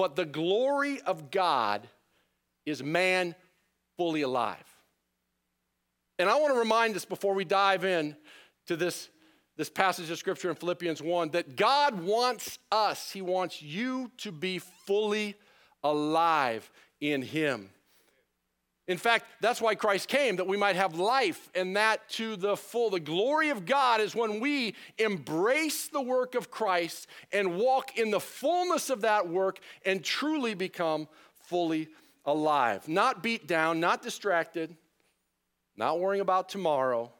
but the glory of God is man fully alive. And I want to remind us before we dive in to this passage of Scripture in Philippians 1 that God wants us, He wants you to be fully alive in Him. In fact, that's why Christ came, that we might have life, and that to the full. The glory of God is when we embrace the work of Christ and walk in the fullness of that work and truly become fully alive. Not beat down, not distracted, not worrying about tomorrow,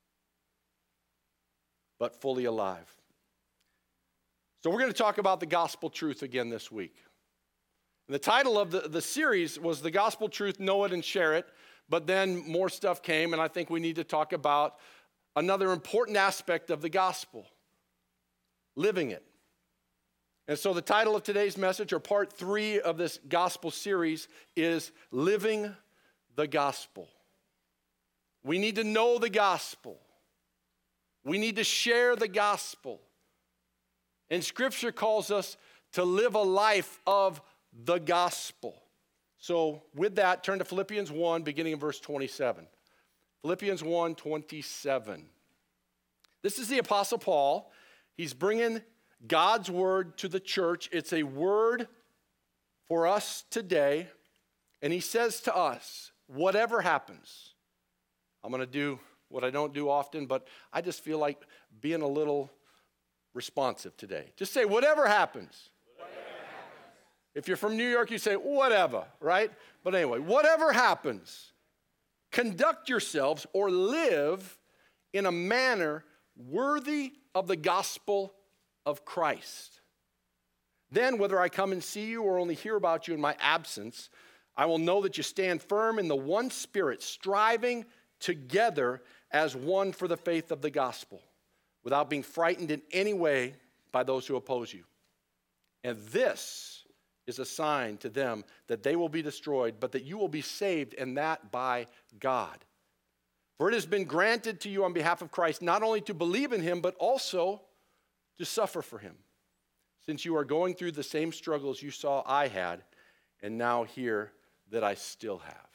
but fully alive. So we're going to talk about the gospel truth again this week. And the title of the series was The Gospel Truth, Know It and Share It, but then more stuff came, and I think we need to talk about another important aspect of the gospel, living it. And so the title of today's message, or part 3 of this gospel series, is Living the Gospel. We need to know the gospel. We need to share the gospel. And Scripture calls us to live a life of the gospel. So with that, turn to Philippians 1, beginning in verse 27. Philippians 1, 27. This is the Apostle Paul. He's bringing God's word to the church. It's a word for us today. And he says to us, whatever happens, I'm going to do what I don't do often, but I just feel like being a little responsive today. Just say, whatever happens. If you're from New York, you say, whatever, right? But anyway, whatever happens, conduct yourselves or live in a manner worthy of the gospel of Christ. Then, whether I come and see you or only hear about you in my absence, I will know that you stand firm in the one Spirit, striving together as one for the faith of the gospel, without being frightened in any way by those who oppose you. And this is a sign to them that they will be destroyed, but that you will be saved, and that by God. For it has been granted to you on behalf of Christ not only to believe in him, but also to suffer for him, since you are going through the same struggles you saw I had, and now hear that I still have.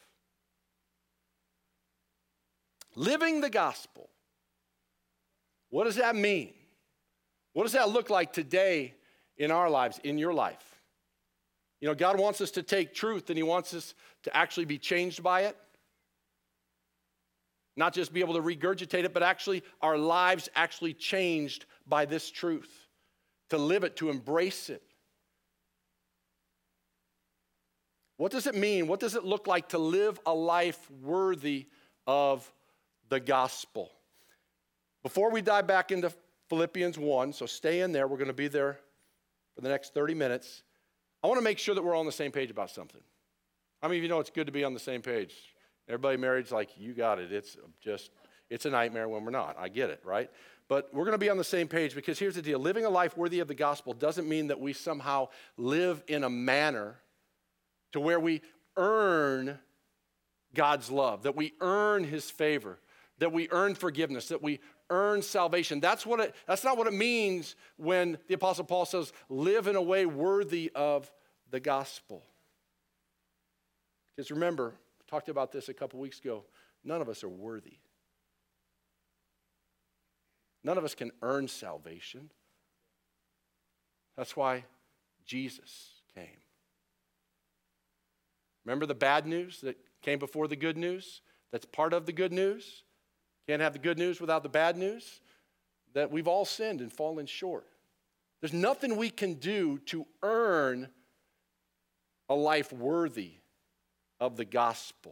Living the gospel. What does that mean? What does that look like today in our lives, in your life? You know, God wants us to take truth and he wants us to actually be changed by it. Not just be able to regurgitate it, but actually our lives actually changed by this truth. To live it, to embrace it. What does it mean? What does it look like to live a life worthy of the gospel? Before we dive back into Philippians 1, so stay in there. We're going to be there for the next 30 minutes. I want to make sure that we're all on the same page about something. How many of you know it's good to be on the same page? Everybody married's like, you got it. It's a nightmare when we're not. I get it, right? But we're going to be on the same page because here's the deal. Living a life worthy of the gospel doesn't mean that we somehow live in a manner to where we earn God's love, that we earn his favor, that we earn forgiveness, that we earn salvation. That's not what it means when the Apostle Paul says, live in a way worthy of the gospel. Because remember, we talked about this a couple weeks ago, none of us are worthy. None of us can earn salvation. That's why Jesus came. Remember the bad news that came before the good news? That's part of the good news. Can't have the good news without the bad news, that we've all sinned and fallen short. There's nothing we can do to earn a life worthy of the gospel.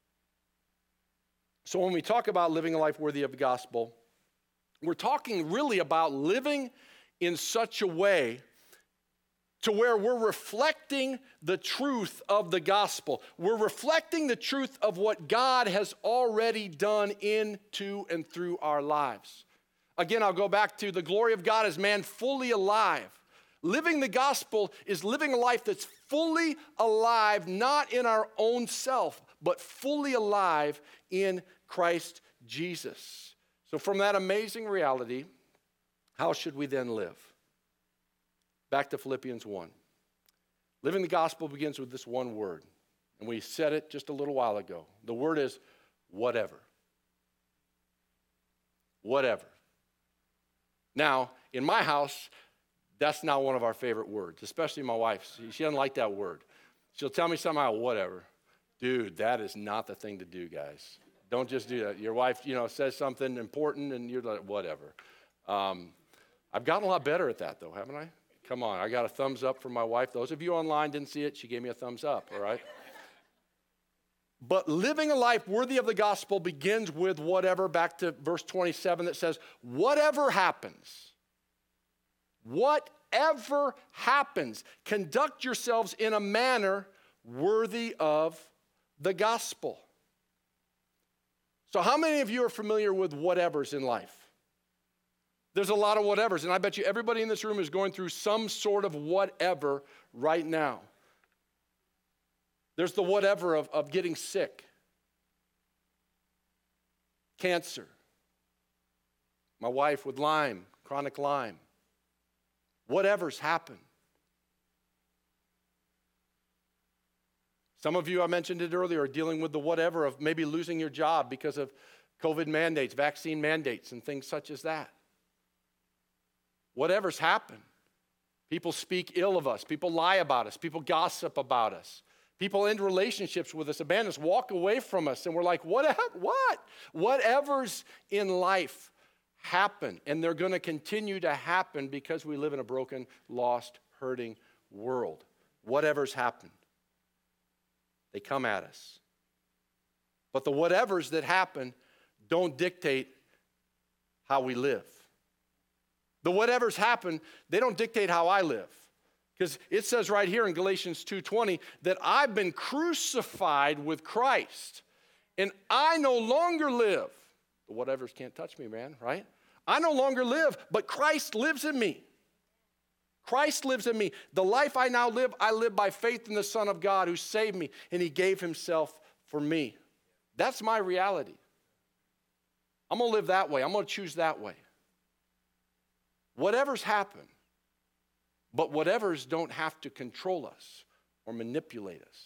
So when we talk about living a life worthy of the gospel, we're talking really about living in such a way to where we're reflecting the truth of the gospel. We're reflecting the truth of what God has already done into and through our lives. Again, I'll go back to the glory of God as man fully alive. Living the gospel is living a life that's fully alive, not in our own self, but fully alive in Christ Jesus. So from that amazing reality, how should we then live? Back to Philippians 1. Living the gospel begins with this one word, and we said it just a little while ago. The word is whatever. Whatever. Now, in my house, that's not one of our favorite words, especially my wife. She doesn't like that word. She'll tell me somehow, whatever. Dude, that is not the thing to do, guys. Don't just do that. Your wife, says something important, and you're like, whatever. I've gotten a lot better at that, though, haven't I? Come on, I got a thumbs up from my wife. Those of you online didn't see it. She gave me a thumbs up, all right? But living a life worthy of the gospel begins with whatever, back to verse 27 that says, whatever happens, conduct yourselves in a manner worthy of the gospel. So how many of you are familiar with whatevers in life? There's a lot of whatevers, and I bet you everybody in this room is going through some sort of whatever right now. There's the whatever of getting sick, cancer, my wife with Lyme, chronic Lyme. Whatever's happened. Some of you, I mentioned it earlier, are dealing with the whatever of maybe losing your job because of COVID mandates, vaccine mandates, and things such as that. Whatever's happened. People speak ill of us. People lie about us. People gossip about us. People end relationships with us, abandon us, walk away from us, and we're like, what? Whatever's in life happen, and they're going to continue to happen because we live in a broken, lost, hurting world. Whatever's happened. They come at us. But the whatevers that happen don't dictate how we live. The whatevers happen, they don't dictate how I live. Because it says right here in Galatians 2:20 that I've been crucified with Christ, and I no longer live. The whatevers can't touch me, man, right? I no longer live, but Christ lives in me. Christ lives in me. The life I now live, I live by faith in the Son of God who saved me, and he gave himself for me. That's my reality. I'm going to live that way. I'm going to choose that way. Whatever's happened, but whatevers don't have to control us or manipulate us.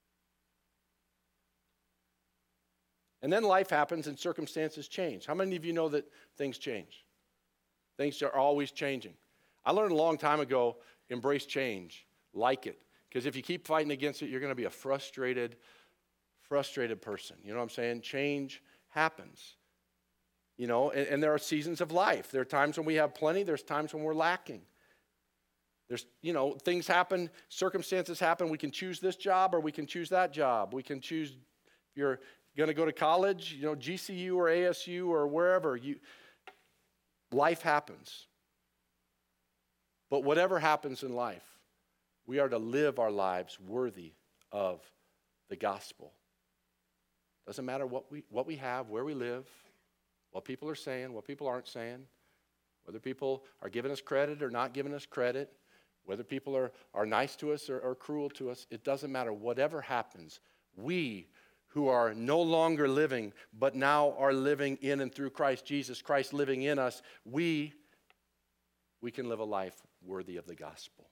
And then life happens and circumstances change. How many of you know that things change? Things are always changing. I learned a long time ago, embrace change, like it. Because if you keep fighting against it, you're going to be a frustrated person. You know what I'm saying? Change happens. And there are seasons of life. There are times when we have plenty. There's times when we're lacking. There's, things happen, circumstances happen. We can choose this job or we can choose that job. We can choose, if you're going to go to college, GCU or ASU or wherever. Life happens. But whatever happens in life, we are to live our lives worthy of the gospel. Doesn't matter what we have, where we live, what people are saying, what people aren't saying, whether people are giving us credit or not giving us credit, whether people are nice to us or cruel to us, it doesn't matter. Whatever happens, we who are no longer living, but now are living in and through Christ Jesus, Christ living in us, we can live a life worthy of the gospel.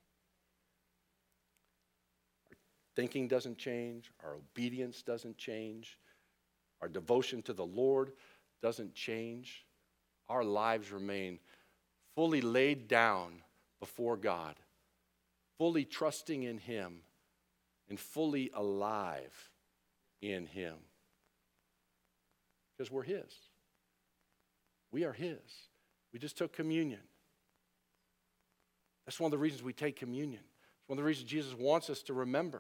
Our thinking doesn't change. Our obedience doesn't change. Our devotion to the Lord doesn't change. Our lives remain fully laid down before God, fully trusting in him, and fully alive in him. Because we're his. We are his. We just took communion. That's one of the reasons we take communion. It's one of the reasons Jesus wants us to remember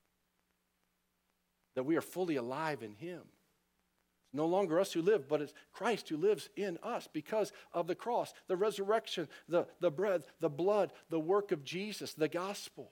that we are fully alive in him. It's no longer us who live, but it's Christ who lives in us because of the cross, the resurrection, the bread, the blood, the work of Jesus, the gospel.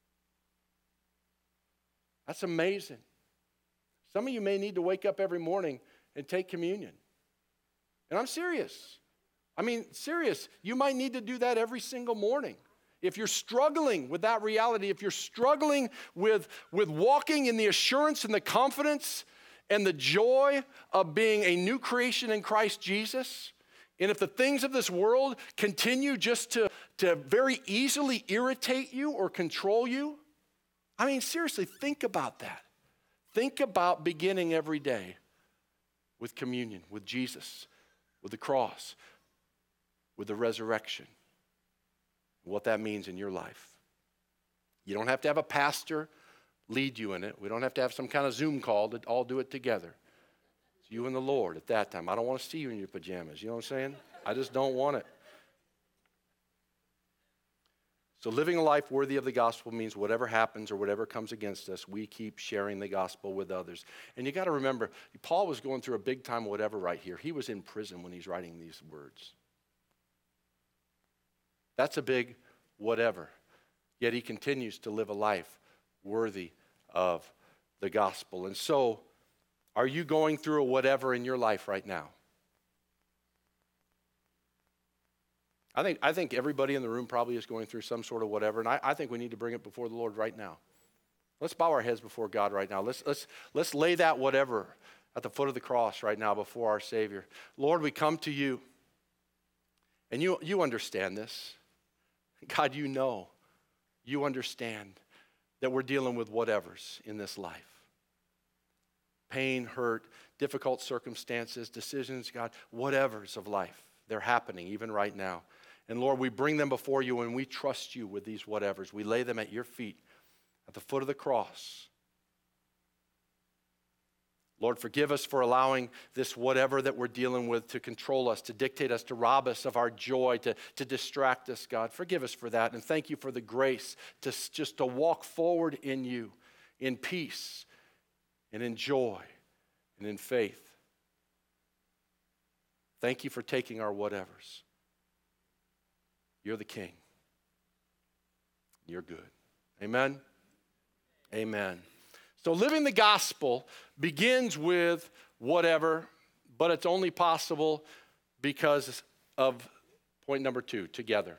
That's amazing. Some of you may need to wake up every morning and take communion. And I'm serious. Serious. You might need to do that every single morning. If you're struggling with that reality, if you're struggling with walking in the assurance and the confidence and the joy of being a new creation in Christ Jesus, and if the things of this world continue just to very easily irritate you or control you, I mean, seriously, think about that. Think about beginning every day with communion, with Jesus, with the cross, with the resurrection, what that means in your life. You don't have to have a pastor lead you in it. We don't have to have some kind of Zoom call to all do it together. It's you and the Lord at that time. I don't want to see you in your pajamas. You know what I'm saying? I just don't want it. So living a life worthy of the gospel means whatever happens or whatever comes against us, we keep sharing the gospel with others. And you got to remember, Paul was going through a big time whatever right here. He was in prison when he's writing these words. That's a big whatever. Yet he continues to live a life worthy of the gospel. And so, are you going through a whatever in your life right now? I think everybody in the room probably is going through some sort of whatever, and I think we need to bring it before the Lord right now. Let's bow our heads before God right now. Let's lay that whatever at the foot of the cross right now before our Savior. Lord, we come to you, and you understand this. God, you know, you understand that we're dealing with whatevers in this life. Pain, hurt, difficult circumstances, decisions, God, whatevers of life. They're happening even right now. And Lord, we bring them before you and we trust you with these whatevers. We lay them at your feet at the foot of the cross. Lord, forgive us for allowing this whatever that we're dealing with to control us, to dictate us, to rob us of our joy, to distract us, God. Forgive us for that. And thank you for the grace to walk forward in you, in peace and in joy and in faith. Thank you for taking our whatevers. You're the King. You're good. Amen? Amen. So living the gospel begins with whatever, but it's only possible because of point number 2, together.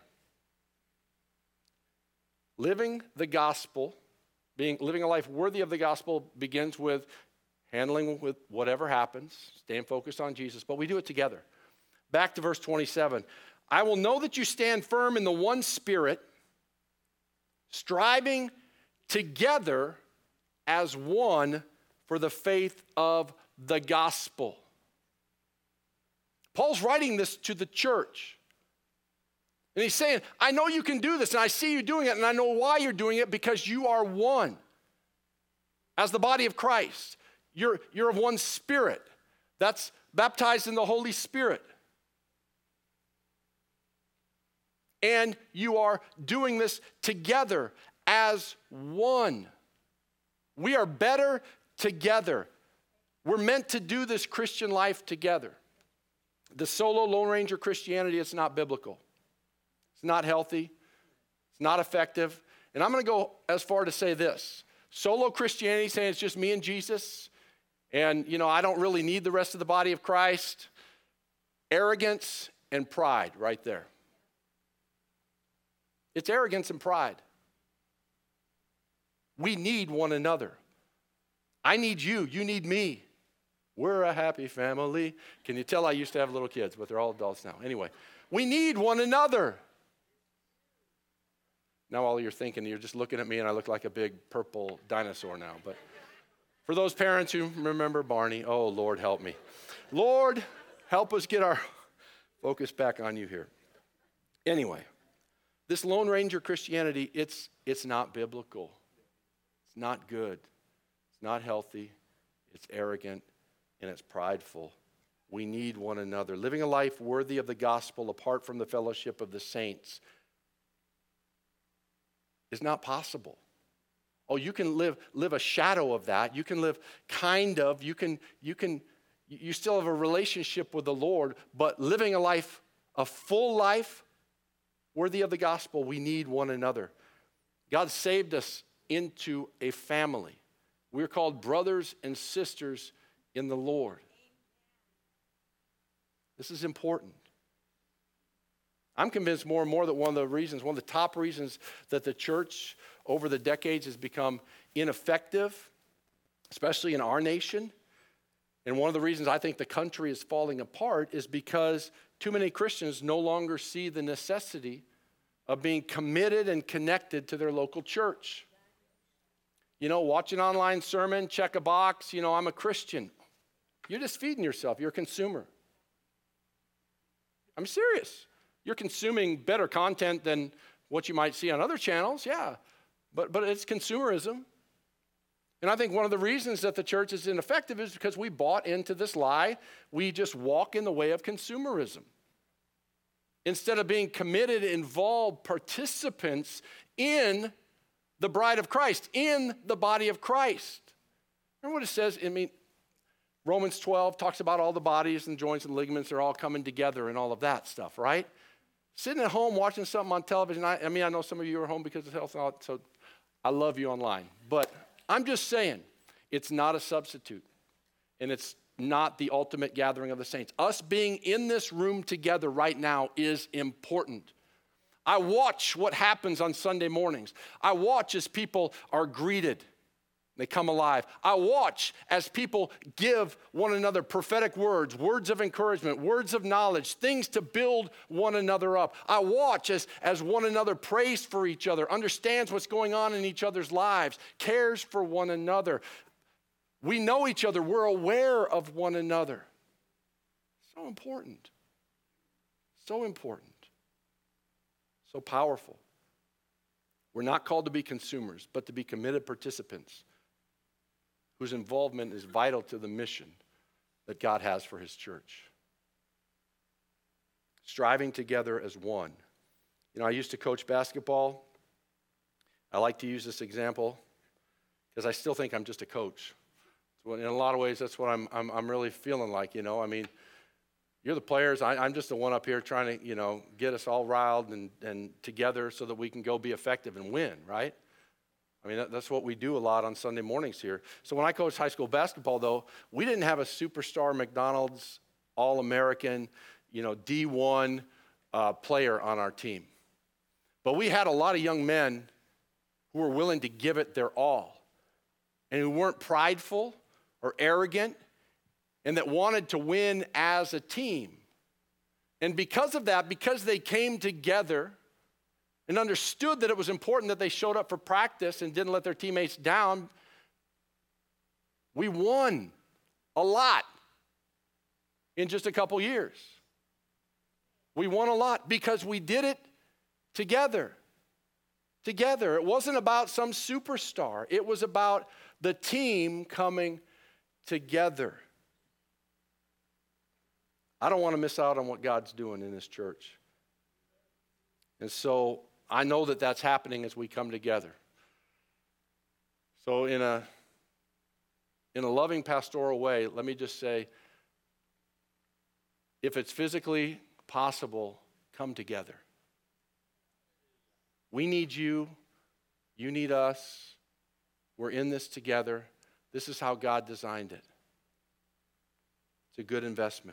Living the gospel, living a life worthy of the gospel begins with handling with whatever happens, staying focused on Jesus, but we do it together. Back to verse 27. I will know that you stand firm in the one Spirit, striving together as one for the faith of the gospel. Paul's writing this to the church. And he's saying, I know you can do this, and I see you doing it, and I know why you're doing it, because you are one. As the body of Christ, you're of one Spirit. That's baptized in the Holy Spirit. And you are doing this together as one. We are better together. We're meant to do this Christian life together. The solo Lone Ranger Christianity, it's not biblical. It's not healthy. It's not effective. And I'm going to go as far to say this. Solo Christianity, saying it's just me and Jesus, and, I don't really need the rest of the body of Christ. Arrogance and pride right there. It's arrogance and pride. We need one another. I need you. You need me. We're a happy family. Can you tell I used to have little kids, but they're all adults now. Anyway, we need one another. Now all you're thinking, you're just looking at me and I look like a big purple dinosaur now. But for those parents who remember Barney, oh, Lord, help me. Lord, help us get our focus back on you here. Anyway, this Lone Ranger Christianity, it's not biblical. It's not good. It's not healthy. It's arrogant, and it's prideful. We need one another. Living a life worthy of the gospel apart from the fellowship of the saints is not possible. Oh, you can live a shadow of that. You can live kind of. You still have a relationship with the Lord, but living a full life worthy of the gospel, we need one another. God saved us into a family. We're called brothers and sisters in the Lord. This is important. I'm convinced more and more that one of the top reasons that the church over the decades has become ineffective, especially in our nation, and one of the reasons I think the country is falling apart is because too many Christians no longer see the necessity of being committed and connected to their local church. Watch an online sermon, check a box, I'm a Christian. You're just feeding yourself. You're a consumer. I'm serious. You're consuming better content than what you might see on other channels, yeah. But it's consumerism. And I think one of the reasons that the church is ineffective is because we bought into this lie. We just walk in the way of consumerism. Instead of being committed, involved participants in the bride of Christ, in the body of Christ. Remember what it says? Romans 12 talks about all the bodies and joints and ligaments are all coming together and all of that stuff, right? Sitting at home watching something on television, I know some of you are home because of health, so I love you online. But I'm just saying, it's not a substitute, and it's not the ultimate gathering of the saints. Us being in this room together right now is important. I watch what happens on Sunday mornings. I watch as people are greeted. They come alive. I watch as people give one another prophetic words, words of encouragement, words of knowledge, things to build one another up. I watch as one another prays for each other, understands what's going on in each other's lives, cares for one another. We know each other. We're aware of one another. So important. So important. So powerful. We're not called to be consumers, but to be committed participants whose involvement is vital to the mission that God has for his church. Striving together as one. I used to coach basketball. I like to use this example because I still think I'm just a coach. So in a lot of ways, that's what I'm really feeling like, You're the players. I'm just the one up here trying to, get us all riled and together so that we can go be effective and win, right? That's what we do a lot on Sunday mornings here. So when I coached high school basketball, though, we didn't have a superstar McDonald's All-American, D1 player on our team. But we had a lot of young men who were willing to give it their all and who weren't prideful or arrogant and that wanted to win as a team. And because of that, because they came together and understood that it was important that they showed up for practice and didn't let their teammates down, we won a lot in just a couple years. We won a lot because we did it together. Together. It wasn't about some superstar. It was about the team coming together. I don't want to miss out on what God's doing in this church. And so I know that that's happening as we come together. So in a loving pastoral way, let me just say, if it's physically possible, come together. We need you. You need us. We're in this together. This is how God designed it. It's a good investment.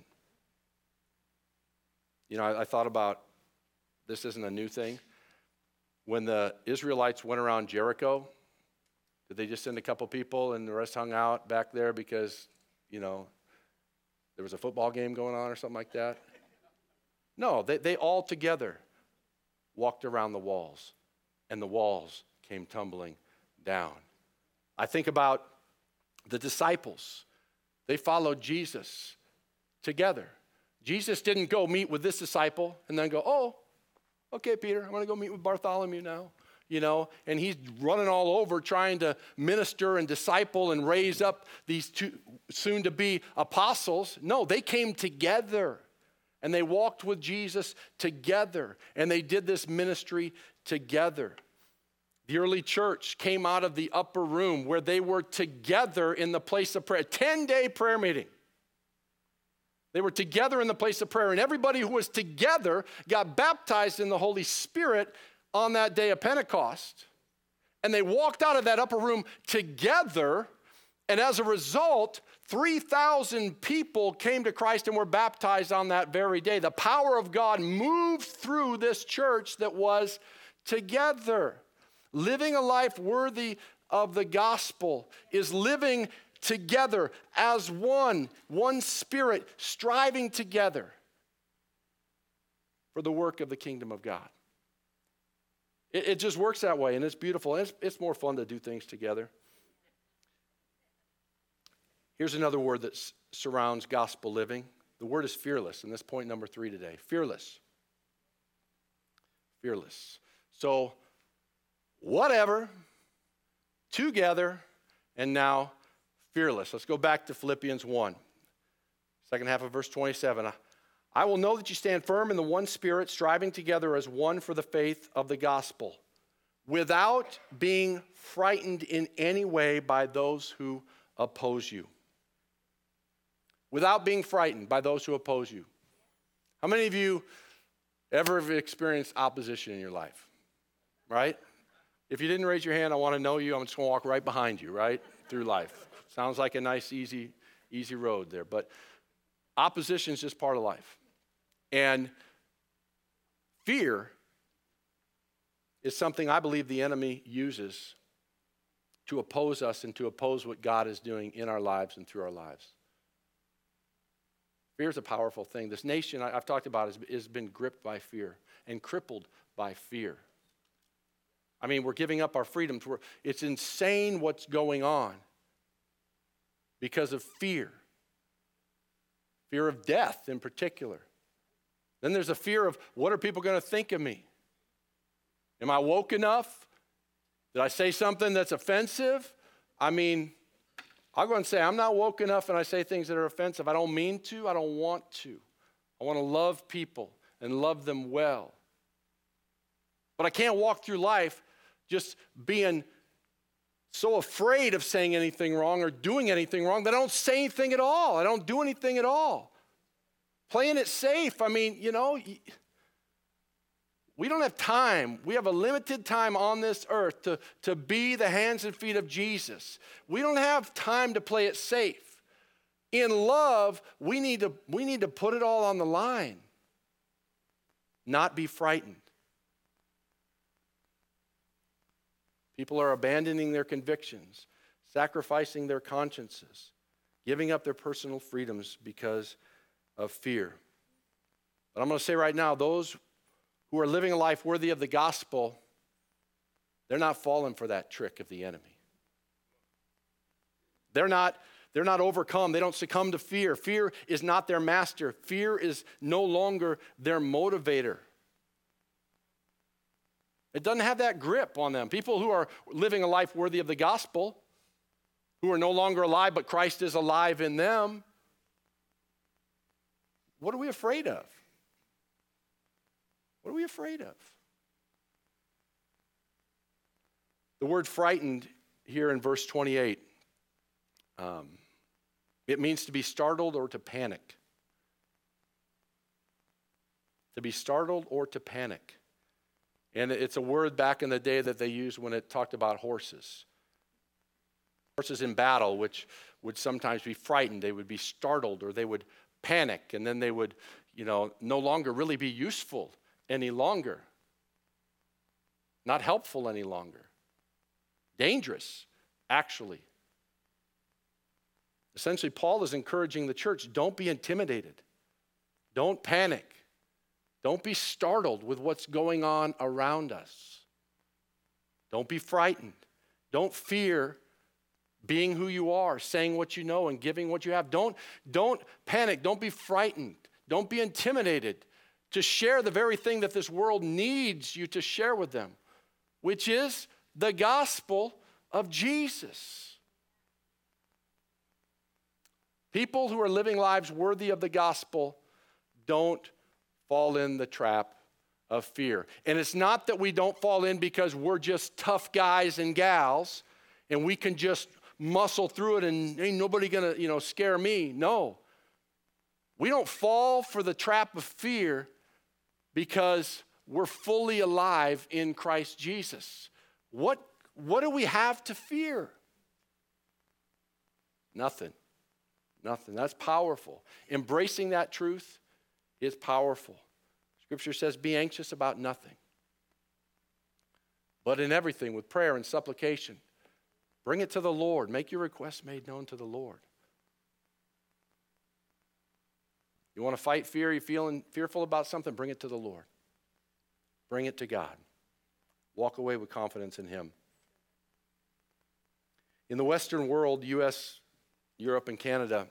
I thought about, this isn't a new thing. When the Israelites went around Jericho, did they just send a couple people and the rest hung out back there because, there was a football game going on or something like that? No, they all together walked around the walls, and the walls came tumbling down. I think about the disciples. They followed Jesus together. Jesus didn't go meet with this disciple and then go, oh, okay, Peter, I'm going to go meet with Bartholomew now, and he's running all over trying to minister and disciple and raise up these two soon-to-be apostles. No, they came together, and they walked with Jesus together, and they did this ministry together. The early church came out of the upper room where they were together in the place of prayer, 10-day prayer meeting. They were together in the place of prayer, and everybody who was together got baptized in the Holy Spirit on that day of Pentecost. And they walked out of that upper room together, and as a result, 3,000 people came to Christ and were baptized on that very day. The power of God moved through this church that was together. Living a life worthy of the gospel is living together as one spirit, striving together for the work of the kingdom of God. It just works that way, and it's beautiful. It's more fun to do things together. Here's another word that surrounds gospel living. The word is fearless, and this point number 3 today. Fearless. Fearless. So, whatever, together, and now fearless. Let's go back to Philippians 1, second half of verse 27. I will know that you stand firm in the one Spirit, striving together as one for the faith of the gospel, without being frightened in any way by those who oppose you. Without being frightened by those who oppose you. How many of you ever have experienced opposition in your life? Right? If you didn't raise your hand, I want to know you. I'm just going to walk right behind you, right? Through life. Sounds like a nice, easy road there. But opposition is just part of life. And fear is something I believe the enemy uses to oppose us and to oppose what God is doing in our lives and through our lives. Fear is a powerful thing. This nation I've talked about has been gripped by fear and crippled by fear. I mean, we're giving up our freedoms. It's insane what's going on because of fear. Fear of death in particular. Then there's a fear of, what are people going to think of me? Am I woke enough? Did I say something that's offensive? I mean, I'll go and say, I'm not woke enough and I say things that are offensive. I don't mean to. I don't want to. I want to love people and love them well. But I can't walk through life just being so afraid of saying anything wrong or doing anything wrong that I don't say anything at all. I don't do anything at all. Playing it safe. I mean, we don't have time. We have a limited time on this earth to be the hands and feet of Jesus. We don't have time to play it safe. In love, we need to put it all on the line, not be frightened. People are abandoning their convictions, sacrificing their consciences, giving up their personal freedoms because of fear. But I'm going to say right now, those who are living a life worthy of the gospel, they're not falling for that trick of the enemy. They're not overcome. They don't succumb to fear. Fear is not their master. Fear is no longer their motivator. It doesn't have that grip on them. People who are living a life worthy of the gospel, who are no longer alive, but Christ is alive in them, what are we afraid of? What are we afraid of? The word frightened here in verse 28, it means to be startled or to panic. To be startled or to panic. And it's a word back in the day that they used when it talked about horses. Horses in battle, which would sometimes be frightened. They would be startled or they would panic, and then they would, no longer really be useful any longer. Not helpful any longer. Dangerous, actually. Essentially, Paul is encouraging the church, don't be intimidated. Don't panic. Don't be startled with what's going on around us. Don't be frightened. Don't fear being who you are, saying what you know and giving what you have. Don't panic. Don't be frightened. Don't be intimidated to share the very thing that this world needs you to share with them, which is the gospel of Jesus. People who are living lives worthy of the gospel don't fall in the trap of fear. And it's not that we don't fall in because we're just tough guys and gals and we can just muscle through it and ain't nobody gonna, scare me. No. We don't fall for the trap of fear because we're fully alive in Christ Jesus. What do we have to fear? Nothing. Nothing. That's powerful. Embracing that truth is powerful. Scripture says, be anxious about nothing, but in everything with prayer and supplication. Bring it to the Lord. Make your requests made known to the Lord. You want to fight fear? You're feeling fearful about something? Bring it to the Lord. Bring it to God. Walk away with confidence in Him. In the Western world, U.S. Europe and Canada,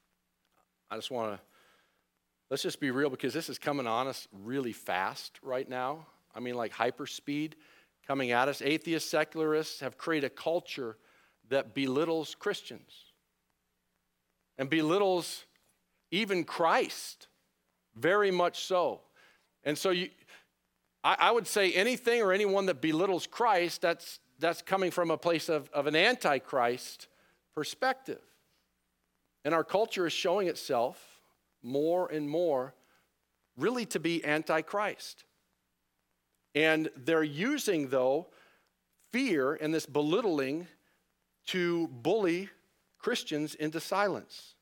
let's just be real, because this is coming on us really fast right now. I mean, like hyper speed coming at us. Atheists, secularists have created a culture that belittles Christians and belittles even Christ, very much so. And so I would say anything or anyone that belittles Christ, that's coming from a place of an antichrist perspective. And our culture is showing itself more and more really to be antichrist. And they're using, though, fear and this belittling to bully Christians into silence.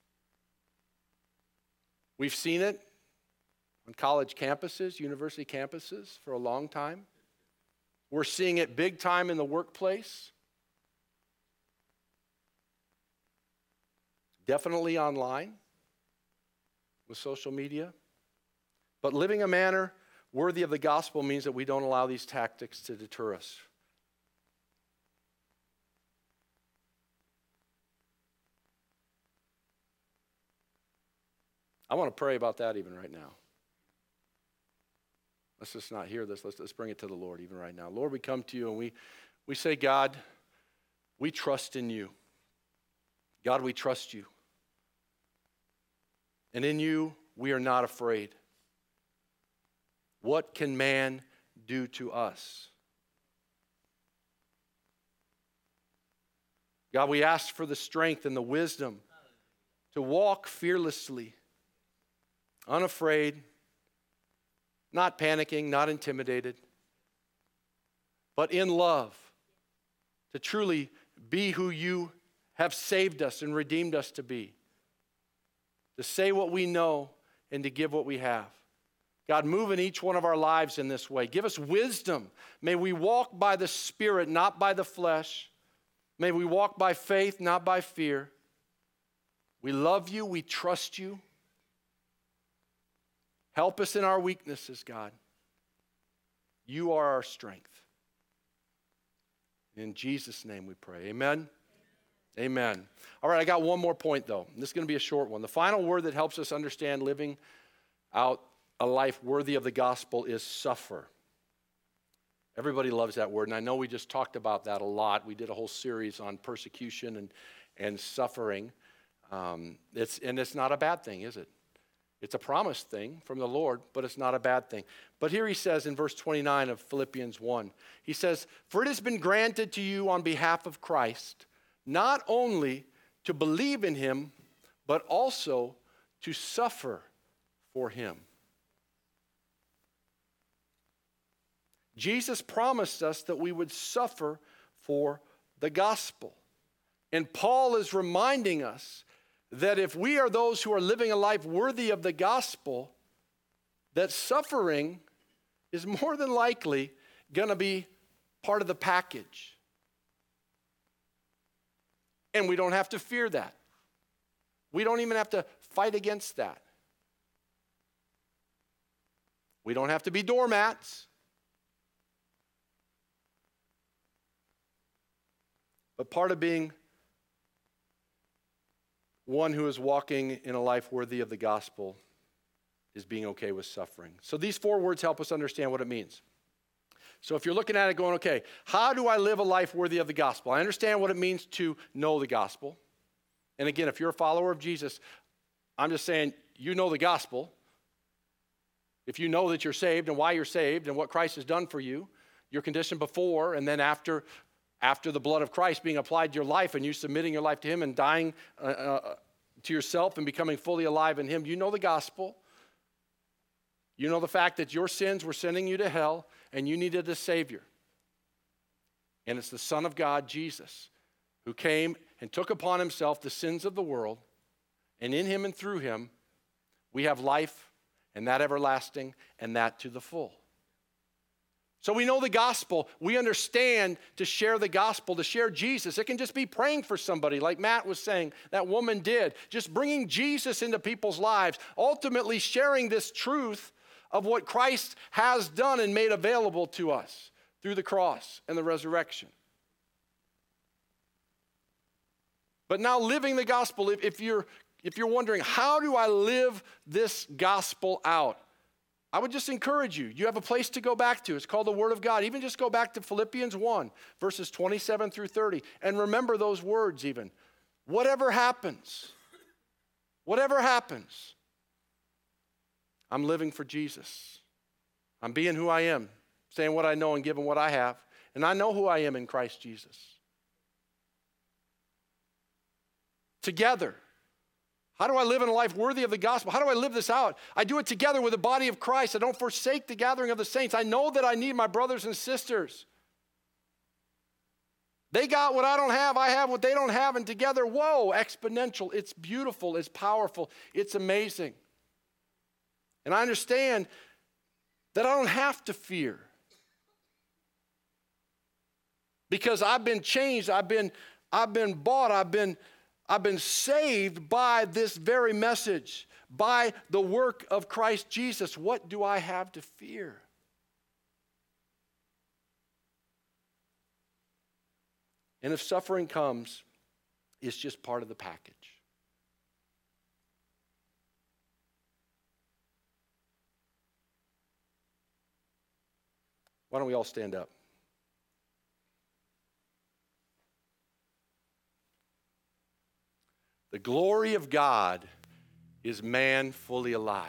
We've seen it on college campuses, university campuses for a long time. We're seeing it big time in the workplace. Definitely online with social media. But living a manner worthy of the gospel means that we don't allow these tactics to deter us. I want to pray about that even right now. Let's just not hear this. Let's bring it to the Lord even right now. Lord, we come to you and we say, God, we trust in you. God, we trust you. And in you, we are not afraid. What can man do to us? God, we ask for the strength and the wisdom to walk fearlessly, unafraid, not panicking, not intimidated, but in love, to truly be who you have saved us and redeemed us to be, to say what we know and to give what we have. God, move in each one of our lives in this way. Give us wisdom. May we walk by the Spirit, not by the flesh. May we walk by faith, not by fear. We love you. We trust you. Help us in our weaknesses, God. You are our strength. In Jesus' name we pray. Amen. Amen. All right, I got one more point, though. This is going to be a short one. The final word that helps us understand living out a life worthy of the gospel is suffer. Everybody loves that word, and I know we just talked about that a lot. We did a whole series on persecution and suffering. It's not a bad thing, is it? It's a promised thing from the Lord, but it's not a bad thing. But here he says in verse 29 of Philippians 1, he says, "For it has been granted to you on behalf of Christ, not only to believe in him, but also to suffer for him." Jesus promised us that we would suffer for the gospel. And Paul is reminding us that if we are those who are living a life worthy of the gospel, that suffering is more than likely going to be part of the package. And we don't have to fear that. We don't even have to fight against that. We don't have to be doormats. But part of being one who is walking in a life worthy of the gospel is being okay with suffering. So these four words help us understand what it means. So if you're looking at it going, okay, how do I live a life worthy of the gospel? I understand what it means to know the gospel. And again, if you're a follower of Jesus, I'm just saying you know the gospel. If you know that you're saved and why you're saved and what Christ has done for you, your condition before and then after the blood of Christ being applied to your life and you submitting your life to him and dying to yourself and becoming fully alive in him, you know the gospel. You know the fact that your sins were sending you to hell and you needed a Savior. And it's the Son of God, Jesus, who came and took upon himself the sins of the world. And in him and through him, we have life, and that everlasting, and that to the full. So we know the gospel. We understand to share the gospel, to share Jesus. It can just be praying for somebody, like Matt was saying, that woman did. Just bringing Jesus into people's lives, ultimately sharing this truth of what Christ has done and made available to us through the cross and the resurrection. But now living the gospel, if you're wondering, how do I live this gospel out? I would just encourage you. You have a place to go back to. It's called the Word of God. Even just go back to Philippians 1, verses 27 through 30. And remember those words even. Whatever happens, I'm living for Jesus. I'm being who I am, saying what I know and giving what I have. And I know who I am in Christ Jesus. Together. How do I live in a life worthy of the gospel? How do I live this out? I do it together with the body of Christ. I don't forsake the gathering of the saints. I know that I need my brothers and sisters. They got what I don't have. I have what they don't have. And together, whoa, exponential. It's beautiful. It's powerful. It's amazing. And I understand that I don't have to fear. Because I've been changed. I've been bought. I've been saved by this very message, by the work of Christ Jesus. What do I have to fear? And if suffering comes, it's just part of the package. Why don't we all stand up? The glory of God is man fully alive.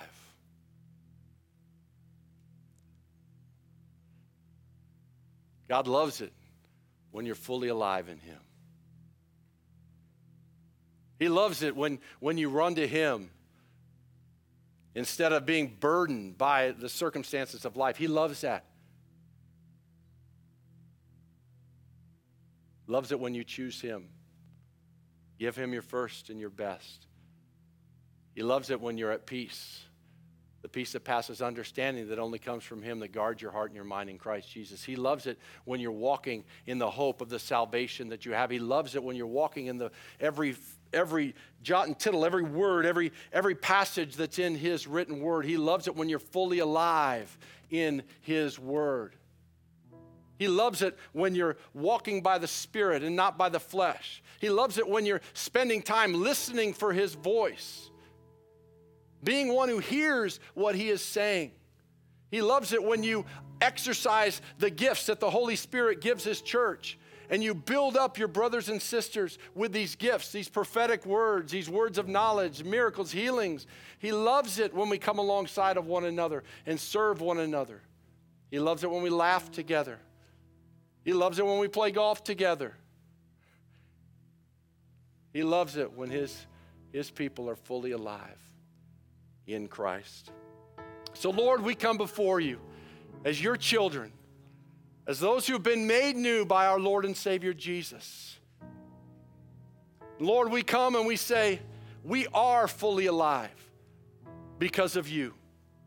God loves it when you're fully alive in Him. He loves it when you run to Him instead of being burdened by the circumstances of life. He loves that. Loves it when you choose Him. Give Him your first and your best. He loves it when you're at peace. The peace that passes understanding that only comes from Him that guards your heart and your mind in Christ Jesus. He loves it when you're walking in the hope of the salvation that you have. He loves it when you're walking in the every jot and tittle, every word, every passage that's in His written word. He loves it when you're fully alive in His word. He loves it when you're walking by the Spirit and not by the flesh. He loves it when you're spending time listening for His voice, being one who hears what He is saying. He loves it when you exercise the gifts that the Holy Spirit gives His church, and you build up your brothers and sisters with these gifts, these prophetic words, these words of knowledge, miracles, healings. He loves it when we come alongside of one another and serve one another. He loves it when we laugh together. He loves it when we play golf together. He loves it when his people are fully alive in Christ. So, Lord, we come before you as your children, as those who have been made new by our Lord and Savior Jesus. Lord, we come and we say, we are fully alive because of you.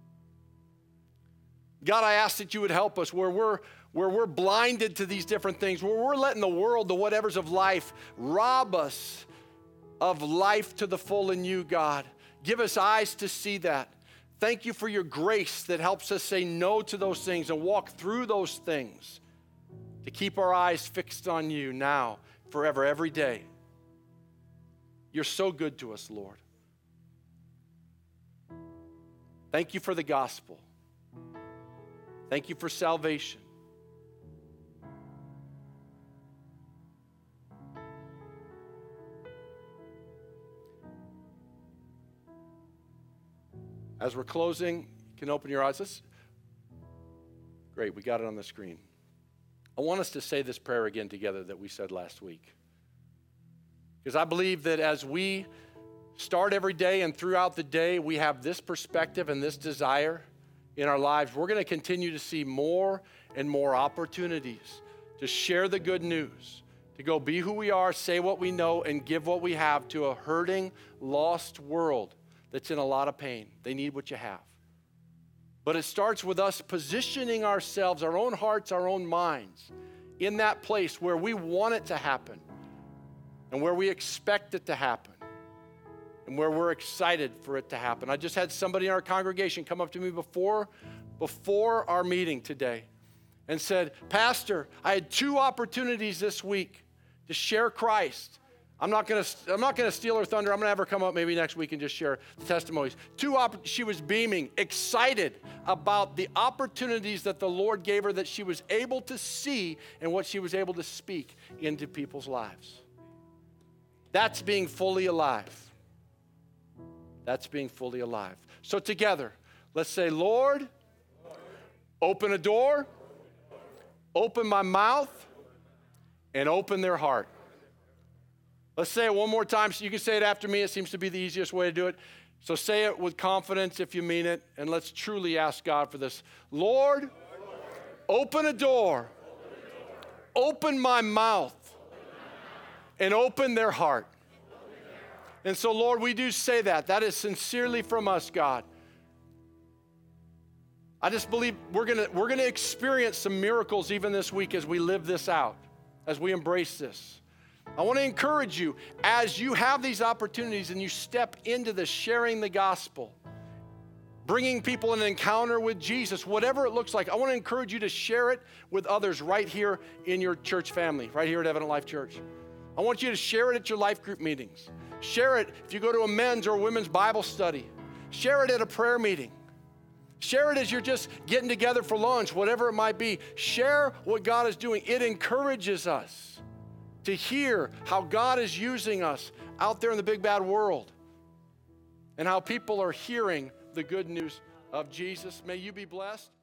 God, I ask that you would help us where we're blinded to these different things, where we're letting the world, the whatevers of life, rob us of life to the full in you, God. Give us eyes to see that. Thank you for your grace that helps us say no to those things and walk through those things to keep our eyes fixed on you now, forever, every day. You're so good to us, Lord. Thank you for the gospel. Thank you for salvation. As we're closing, you can open your eyes. Great, we got it on the screen. I want us to say this prayer again together that we said last week. Because I believe that as we start every day and throughout the day, we have this perspective and this desire in our lives. We're going to continue to see more and more opportunities to share the good news, to go be who we are, say what we know, and give what we have to a hurting, lost world that's in a lot of pain. They need what you have. But it starts with us positioning ourselves, our own hearts, our own minds, in that place where we want it to happen and where we expect it to happen and where we're excited for it to happen. I just had somebody in our congregation come up to me before our meeting today and said, Pastor, I had 2 opportunities this week to share Christ. I'm not gonna steal her thunder. I'm gonna have her come up maybe next week and just share the testimonies. She was beaming, excited about the opportunities that the Lord gave her that she was able to see and what she was able to speak into people's lives. That's being fully alive. That's being fully alive. So together, let's say, Lord, open a door, open my mouth, and open their heart. Let's say it one more time. So you can say it after me. It seems to be the easiest way to do it. So say it with confidence if you mean it, and let's truly ask God for this. Lord, open a door, open my mouth, and open their heart. And so, Lord, we do say that. That is sincerely from us, God. I just believe we're gonna experience some miracles even this week as we live this out, as we embrace this. I want to encourage you, as you have these opportunities and you step into this, sharing the gospel, bringing people an encounter with Jesus, whatever it looks like, I want to encourage you to share it with others right here in your church family, right here at Evident Life Church. I want you to share it at your life group meetings. Share it if you go to a men's or women's Bible study. Share it at a prayer meeting. Share it as you're just getting together for lunch, whatever it might be. Share what God is doing. It encourages us to hear how God is using us out there in the big bad world and how people are hearing the good news of Jesus. May you be blessed.